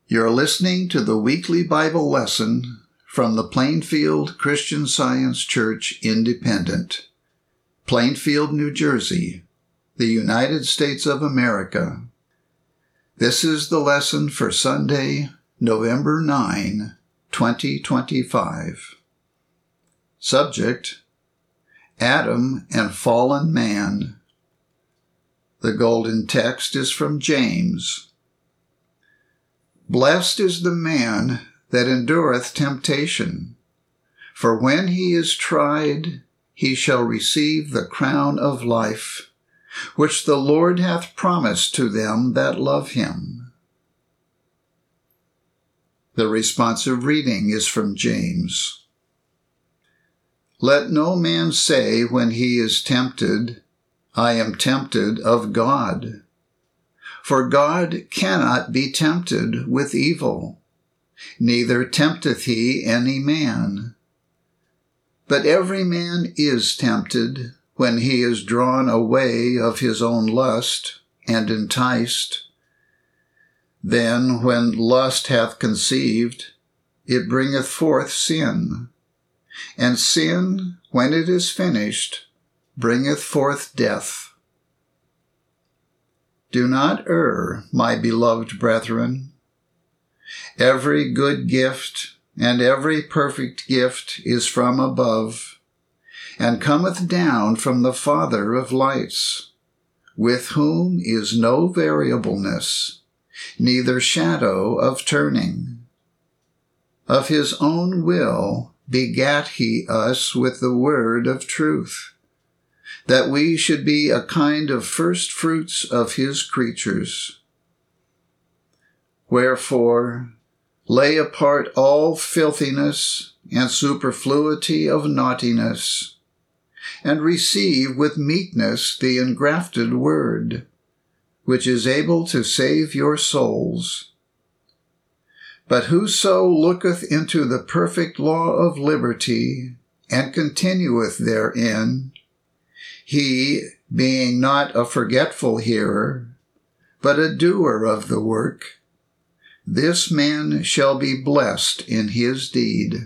You're listening to the weekly Bible lesson from the Plainfield Christian Science Church Independent, Plainfield, New Jersey, the United States of America. This is the lesson for Sunday, November 9, 2025. Subject: Adam and fallen man. The golden text is from James. Blessed is the man that endureth temptation, for when he is tried, he shall receive the crown of life, which the Lord hath promised to them that love him. The responsive reading is from James. Let no man say when he is tempted, I am tempted of God. For God cannot be tempted with evil, neither tempteth he any man. But every man is tempted when he is drawn away of his own lust and enticed. Then when lust hath conceived, it bringeth forth sin, and sin, when it is finished, bringeth forth death. Do not err, my beloved brethren. Every good gift and every perfect gift is from above, and cometh down from the Father of lights, with whom is no variableness, neither shadow of turning. Of his own will begat he us with the word of truth, that we should be a kind of first fruits of his creatures. Wherefore, lay apart all filthiness and superfluity of naughtiness, and receive with meekness the engrafted word, which is able to save your souls. But whoso looketh into the perfect law of liberty, and continueth therein, he, being not a forgetful hearer, but a doer of the work, this man shall be blessed in his deed.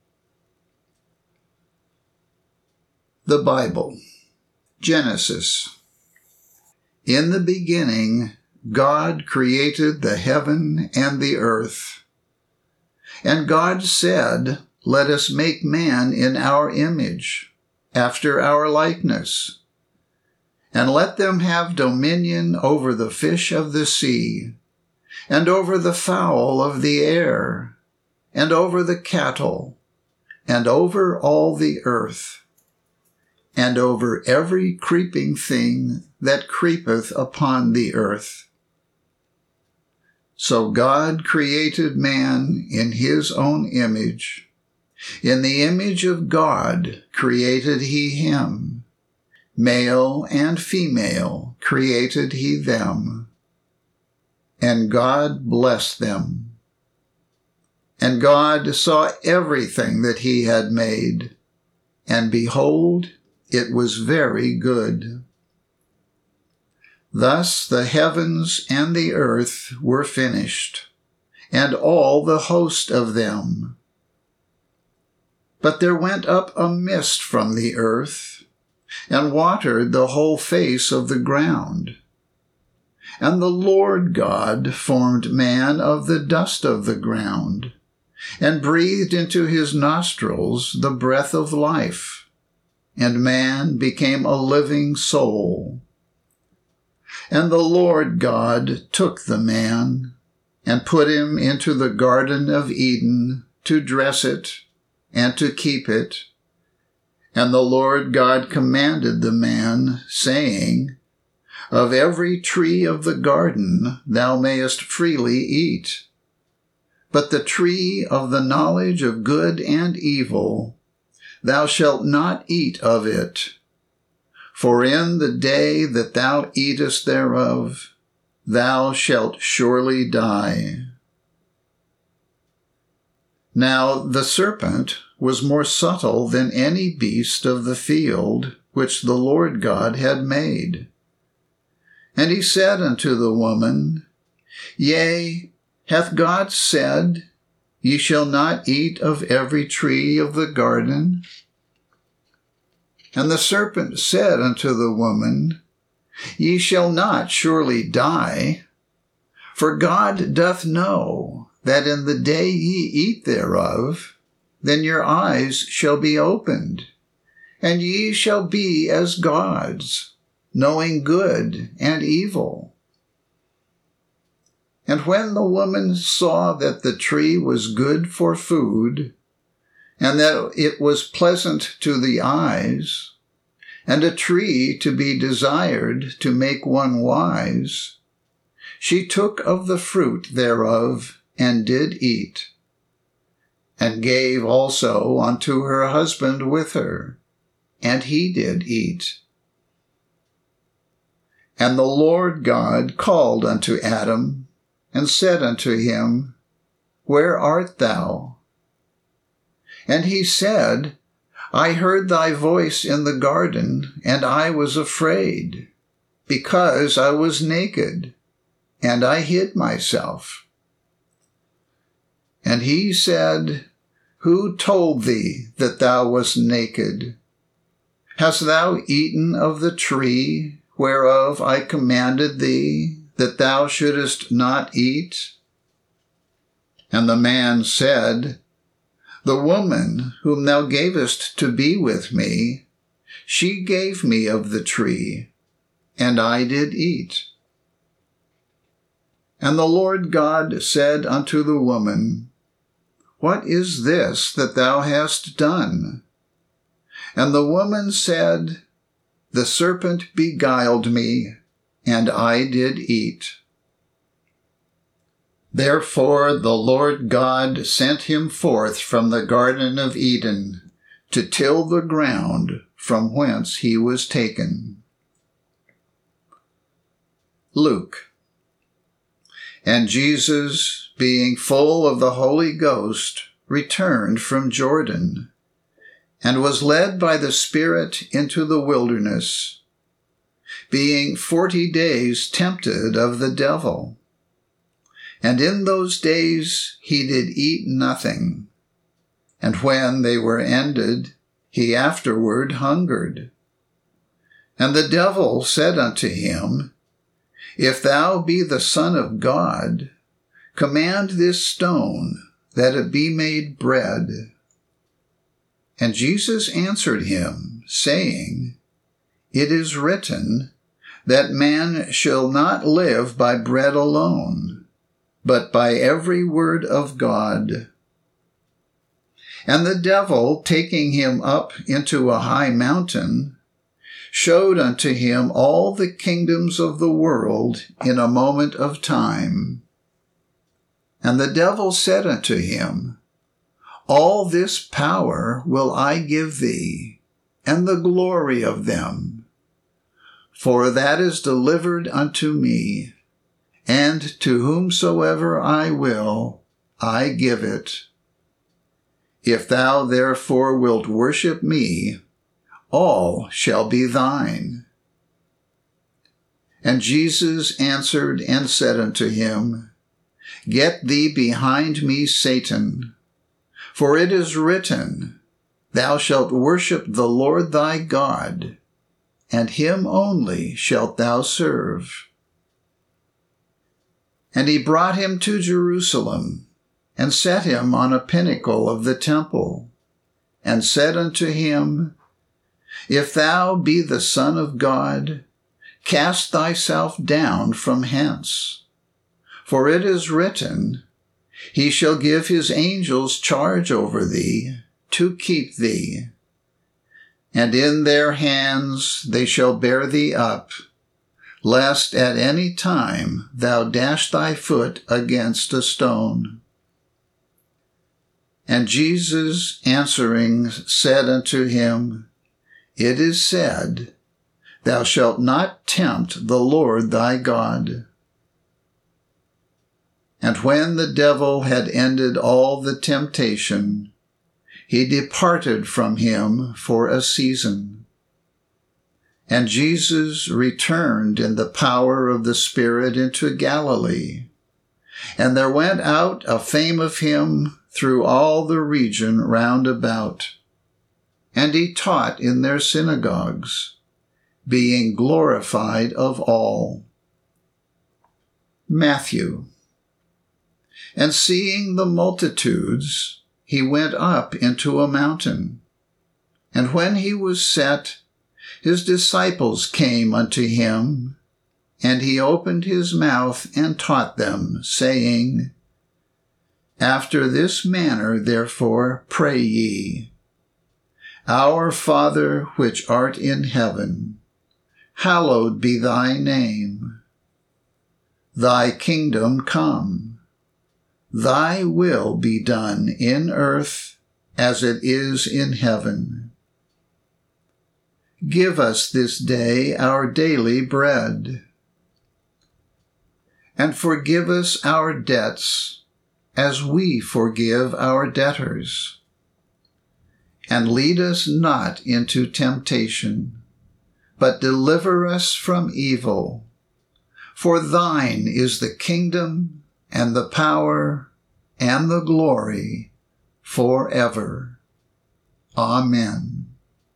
The Bible. Genesis. In the beginning, God created the heaven and the earth. And God said, Let us make man in our image, after our likeness, and let them have dominion over the fish of the sea, and over the fowl of the air, and over the cattle, and over all the earth, and over every creeping thing that creepeth upon the earth. So God created man in his own image. In the image of God created he him. Male and female created he them. And God blessed them. And God saw everything that he had made, and behold, it was very good. Thus the heavens and the earth were finished, and all the host of them. But there went up a mist from the earth, and watered the whole face of the ground. And the Lord God formed man of the dust of the ground, and breathed into his nostrils the breath of life, and man became a living soul. And the Lord God took the man, and put him into the Garden of Eden to dress it, and to keep it. And the Lord God commanded the man, saying, Of every tree of the garden thou mayest freely eat, but the tree of the knowledge of good and evil, thou shalt not eat of it. For in the day that thou eatest thereof, thou shalt surely die. Now the serpent was more subtle than any beast of the field which the Lord God had made. And he said unto the woman, Yea, Hath God said, Ye shall not eat of every tree of the garden? And the serpent said unto the woman, Ye shall not surely die, for God doth know that in the day ye eat thereof, then your eyes shall be opened, and ye shall be as gods, knowing good and evil. And when the woman saw that the tree was good for food, and that it was pleasant to the eyes, and a tree to be desired to make one wise, she took of the fruit thereof, and did eat, and gave also unto her husband with her, and he did eat. And the Lord God called unto Adam, and said unto him, Where art thou? And he said, I heard thy voice in the garden, and I was afraid, because I was naked, and I hid myself. And he said, Who told thee that thou wast naked? Hast thou eaten of the tree whereof I commanded thee that thou shouldest not eat? And the man said, The woman whom thou gavest to be with me, she gave me of the tree, and I did eat. And the Lord God said unto the woman, What is this that thou hast done? And the woman said, The serpent beguiled me, and I did eat. Therefore the Lord God sent him forth from the Garden of Eden to till the ground from whence he was taken. Luke. And Jesus, being full of the Holy Ghost, returned from Jordan, and was led by the Spirit into the wilderness, being 40 days tempted of the devil. And in those days he did eat nothing, and when they were ended, he afterward hungered. And the devil said unto him, If thou be the Son of God, command this stone that it be made bread. And Jesus answered him, saying, It is written, that man shall not live by bread alone, but by every word of God. And the devil, taking him up into a high mountain, showed unto him all the kingdoms of the world in a moment of time. And the devil said unto him, All this power will I give thee, and the glory of them. For that is delivered unto me, and to whomsoever I will, I give it. If thou therefore wilt worship me, all shall be thine. And Jesus answered and said unto him, Get thee behind me, Satan, for it is written, Thou shalt worship the Lord thy God, and him only shalt thou serve. And he brought him to Jerusalem, and set him on a pinnacle of the temple, and said unto him, If thou be the Son of God, cast thyself down from hence. For it is written, He shall give his angels charge over thee, to keep thee. And in their hands they shall bear thee up, lest at any time thou dash thy foot against a stone. And Jesus answering said unto him, It is said, Thou shalt not tempt the Lord thy God. And when the devil had ended all the temptation, he departed from him for a season. And Jesus returned in the power of the Spirit into Galilee, And there went out a fame of him through all the region round about. And he taught in their synagogues, being glorified of all. Matthew. And seeing the multitudes, he went up into a mountain. And when he was set, his disciples came unto him, and he opened his mouth and taught them, saying, After this manner therefore pray ye, Our Father which art in heaven, hallowed be thy name. Thy kingdom come. Thy will be done in earth as it is in heaven. Give us this day our daily bread. And forgive us our debts as we forgive our debtors. And lead us not into temptation, but deliver us from evil. For thine is the kingdom and the power and the glory forever. Amen.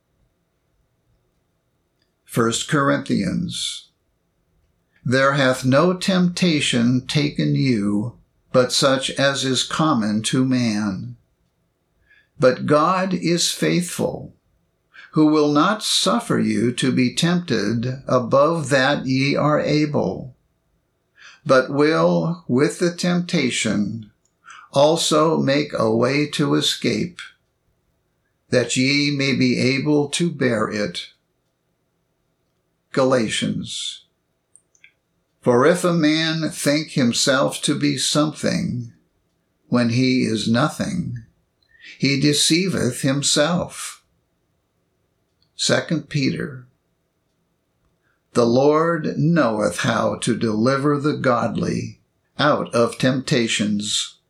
1 Corinthians. There hath no temptation taken you, but such as is common to man. But God is faithful, who will not suffer you to be tempted above that ye are able, but will, with the temptation, also make a way to escape, that ye may be able to bear it. Galatians. For if a man think himself to be something, when he is nothing, he deceiveth himself. 2 Peter. The Lord knoweth how to deliver the godly out of temptations.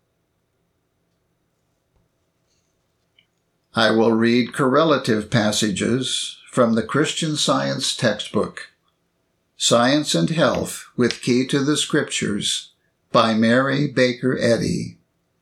I will read correlative passages from the Christian Science textbook, Science and Health with Key to the Scriptures, by Mary Baker Eddy.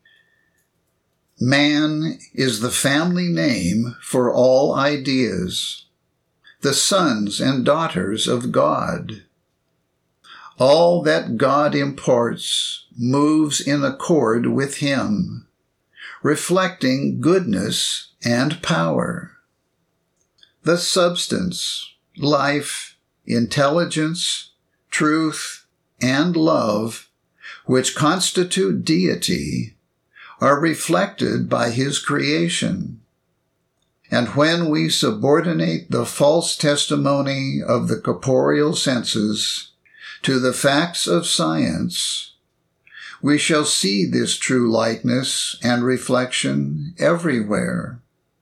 Man is the family name for all ideas, the sons and daughters of God. All that God imports moves in accord with him, reflecting goodness and power. The substance, life, intelligence, truth, and love, which constitute deity, are reflected by his creation. And when we subordinate the false testimony of the corporeal senses to the facts of science, we shall see this true likeness and reflection everywhere.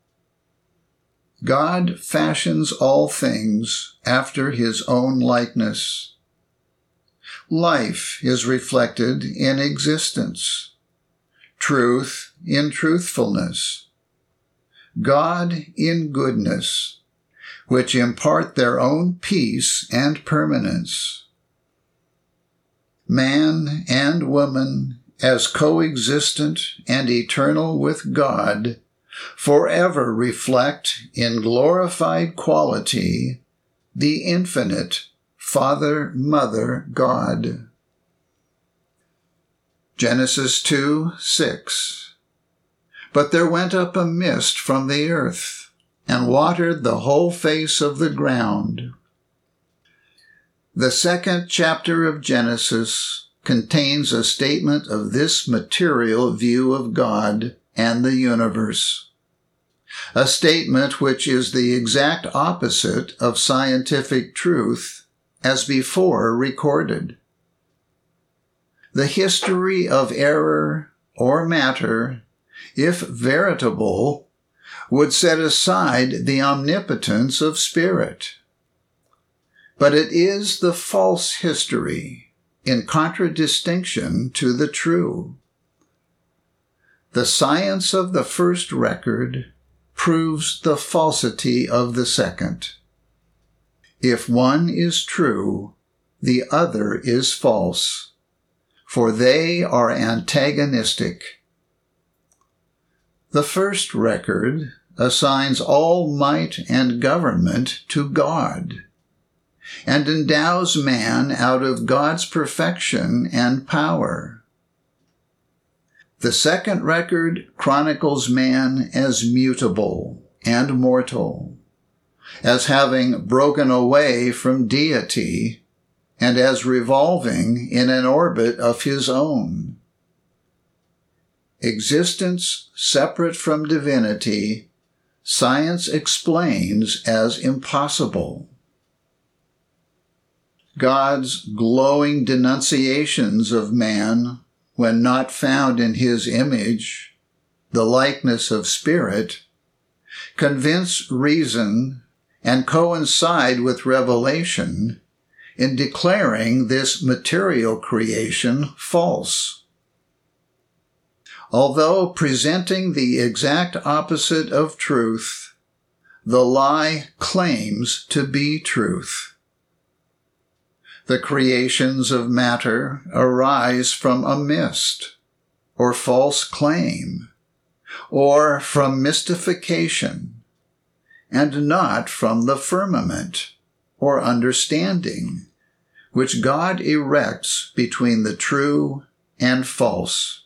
God fashions all things after his own likeness. Life is reflected in existence, truth in truthfulness, God in goodness, which impart their own peace and permanence. Man and woman, as coexistent and eternal with God, forever reflect in glorified quality the infinite Father, Mother, God. Genesis 2:6. But there went up a mist from the earth, and watered the whole face of the ground. The second chapter of Genesis contains a statement of this material view of God and the universe, a statement which is the exact opposite of scientific truth as before recorded. The history of error or matter, if veritable, would set aside the omnipotence of spirit. But it is the false history, in contradistinction to the true. The science of the first record proves the falsity of the second. If one is true, the other is false. for they are antagonistic. The first record assigns all might and government to God, and endows man out of God's perfection and power. The second record chronicles man as mutable and mortal, as having broken away from deity, and as revolving in an orbit of his own. Existence separate from divinity, science explains as impossible. God's glowing denunciations of man, when not found in his image, the likeness of spirit, convince reason and coincide with revelation in declaring this material creation false. Although presenting the exact opposite of truth, the lie claims to be truth. The creations of matter arise from a mist, or false claim, or from mystification, and not from the firmament, or understanding, which God erects between the true and false.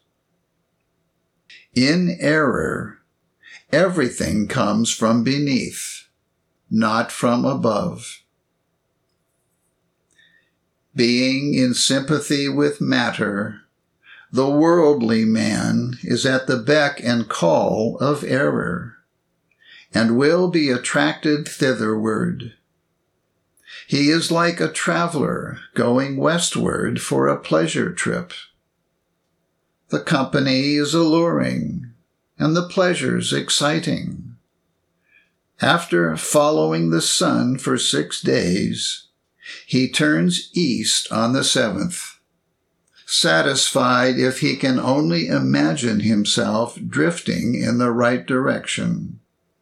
In error, everything comes from beneath, not from above. Being in sympathy with matter, the worldly man is at the beck and call of error, and will be attracted thitherward. He is like a traveler going westward for a pleasure trip. The company is alluring, and the pleasures exciting. After following the sun for 6 days, he turns east on the 7th, satisfied if he can only imagine himself drifting in the right direction.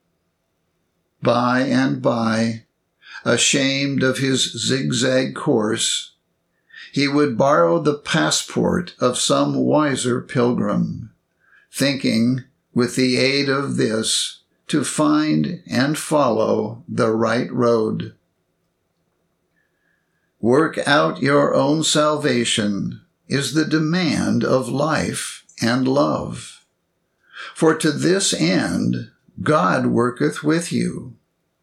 By and by, ashamed of his zigzag course, he would borrow the passport of some wiser pilgrim, thinking, with the aid of this, to find and follow the right road. Work out your own salvation is the demand of life and love. For to this end God worketh with you.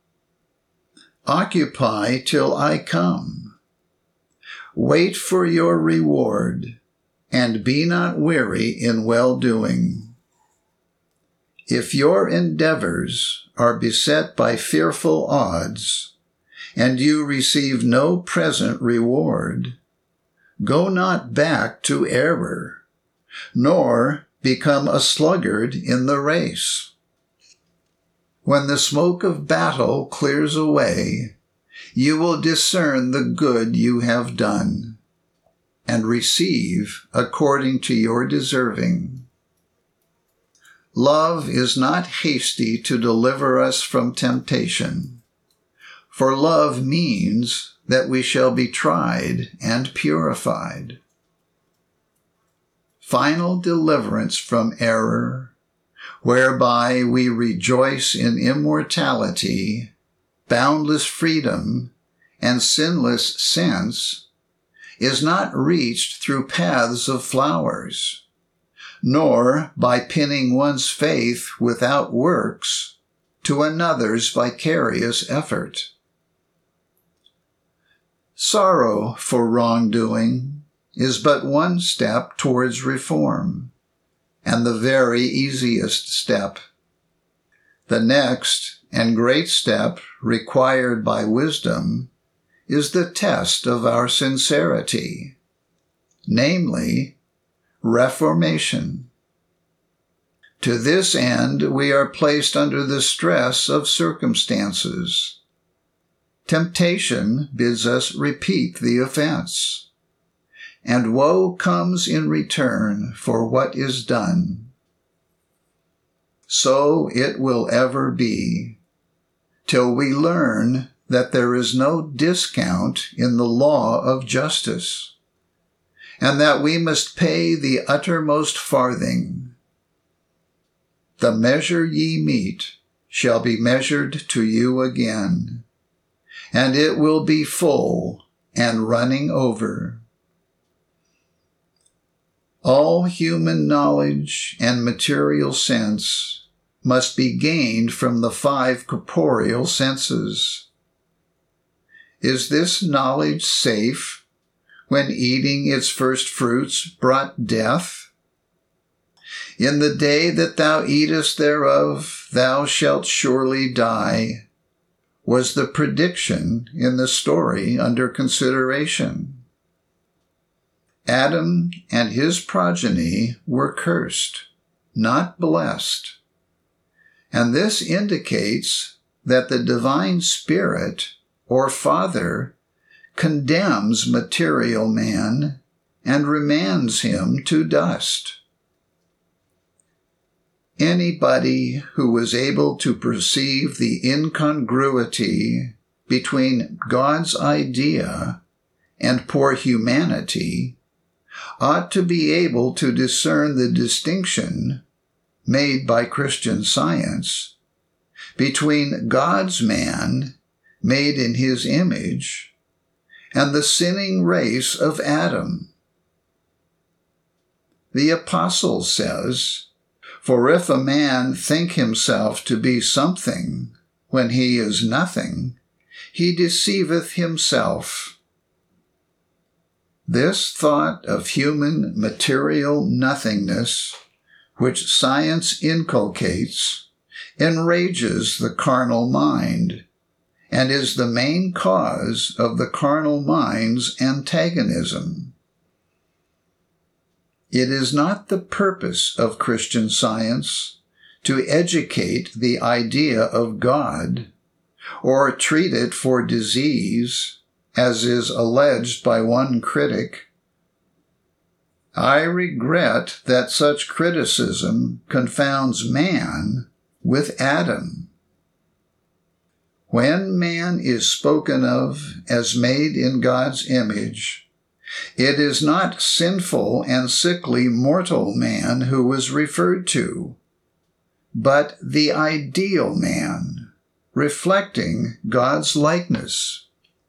Occupy till I come. Wait for your reward, and be not weary in well-doing. If your endeavors are beset by fearful odds, and you receive no present reward, go not back to error, nor become a sluggard in the race. When the smoke of battle clears away, you will discern the good you have done, and receive according to your deserving. Love is not hasty to deliver us from temptation, for love means that we shall be tried and purified. Final deliverance from error, whereby we rejoice in immortality, boundless freedom, and sinless sense, is not reached through paths of flowers, nor by pinning one's faith without works to another's vicarious effort. Sorrow for wrongdoing is but one step towards reform, and the very easiest step. The next and great step required by wisdom is the test of our sincerity, namely, reformation. To this end, we are placed under the stress of circumstances. Temptation bids us repeat the offense, and woe comes in return for what is done. So it will ever be, till we learn that there is no discount in the law of justice, and that we must pay the uttermost farthing. The measure ye mete shall be measured to you again, and it will be full and running over. All human knowledge and material sense must be gained from the 5 corporeal senses. Is this knowledge safe when eating its first fruits brought death? In the day that thou eatest thereof, thou shalt surely die, was the prediction in the story under consideration. Adam and his progeny were cursed, not blessed. And this indicates that the divine Spirit, or Father, condemns material man and remands him to dust. Anybody who was able to perceive the incongruity between God's idea and poor humanity ought to be able to discern the distinction made by Christian Science between God's man, made in his image, and the sinning race of Adam. The Apostle says, "For if a man think himself to be something when he is nothing, he deceiveth himself." This thought of human material nothingness, which science inculcates, enrages the carnal mind, and is the main cause of the carnal mind's antagonism. It is not the purpose of Christian Science to educate the idea of God, or treat it for disease, as is alleged by one critic. I regret that such criticism confounds man with Adam. When man is spoken of as made in God's image, it is not sinful and sickly mortal man who is referred to, but the ideal man, reflecting God's likeness.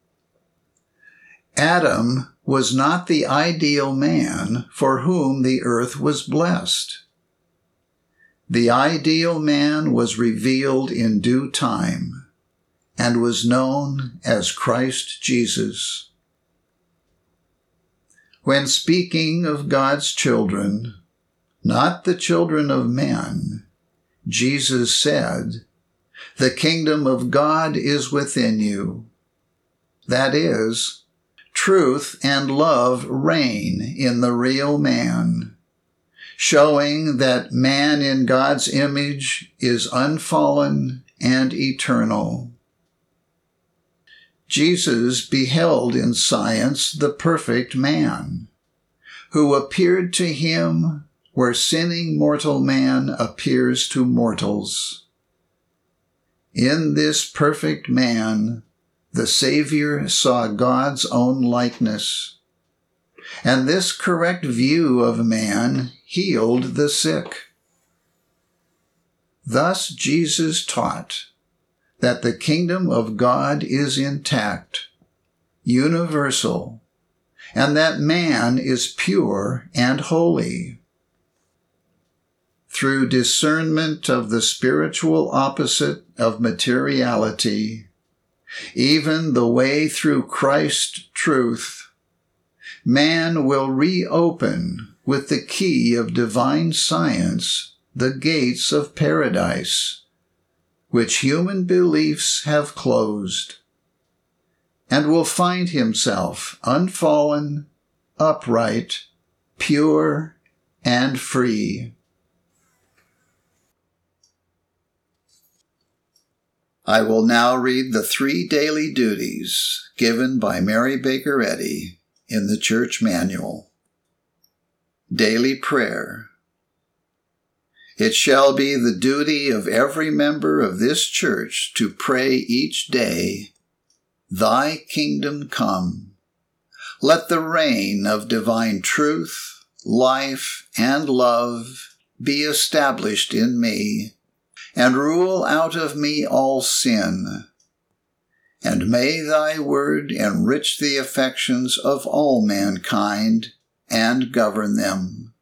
Adam was not the ideal man for whom the earth was blessed. The ideal man was revealed in due time and was known as Christ Jesus. When speaking of God's children, not the children of men, Jesus said, "The kingdom of God is within you." That is, truth and love reign in the real man, showing that man in God's image is unfallen and eternal. Jesus beheld in science the perfect man, who appeared to him where sinning mortal man appears to mortals. In this perfect man, the Savior saw God's own likeness, and this correct view of man healed the sick. Thus Jesus taught that the kingdom of God is intact, universal, and that man is pure and holy. Through discernment of the spiritual opposite of materiality, even the way through Christ's truth, man will reopen with the key of divine science the gates of paradise, which human beliefs have closed, and will find himself unfallen, upright, pure, and free. I will now read the 3 daily duties given by Mary Baker Eddy in the Church Manual. Daily Prayer. It shall be the duty of every member of this church to pray each day, "Thy kingdom come. Let the reign of divine truth, life, and love be established in me, and rule out of me all sin. And may thy word enrich the affections of all mankind and govern them.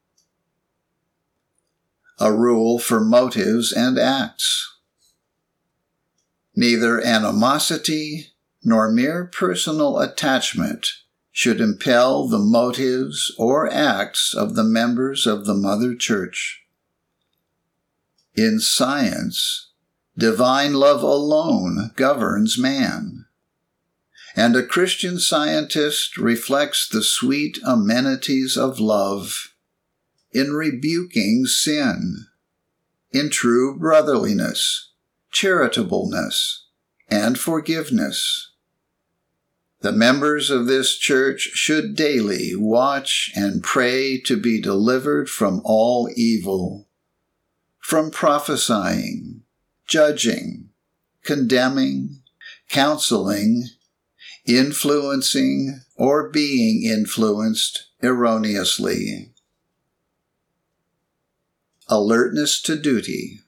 A rule for motives and acts. Neither animosity nor mere personal attachment should impel the motives or acts of the members of the Mother Church. In science, divine love alone governs man, and a Christian scientist reflects the sweet amenities of love in rebuking sin, in true brotherliness, charitableness, and forgiveness. The members of this church should daily watch and pray to be delivered from all evil, from prophesying, judging, condemning, counseling, influencing, or being influenced erroneously. Alertness to duty.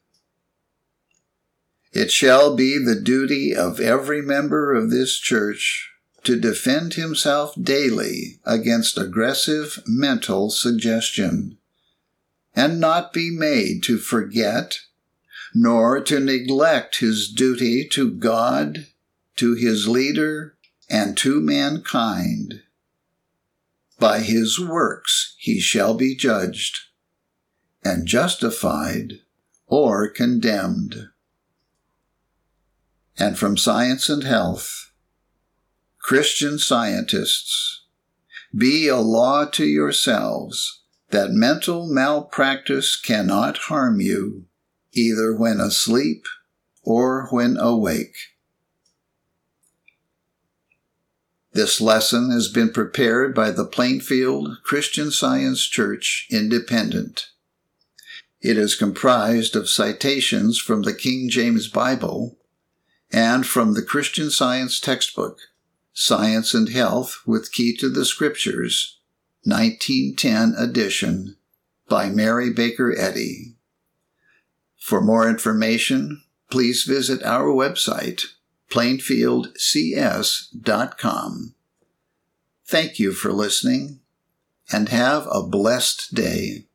It shall be the duty of every member of this church to defend himself daily against aggressive mental suggestion, and not be made to forget, nor to neglect his duty to God, to his leader, and to mankind. By his works he shall be judged, and justified or condemned. And from Science and Health, Christian scientists, be a law to yourselves that mental malpractice cannot harm you, either when asleep or when awake. This lesson has been prepared by the Plainfield Christian Science Church Independent. It is comprised of citations from the King James Bible and from the Christian Science textbook, Science and Health with Key to the Scriptures, 1910 edition, by Mary Baker Eddy. For more information, please visit our website, plainfieldcs.com. Thank you for listening, and have a blessed day.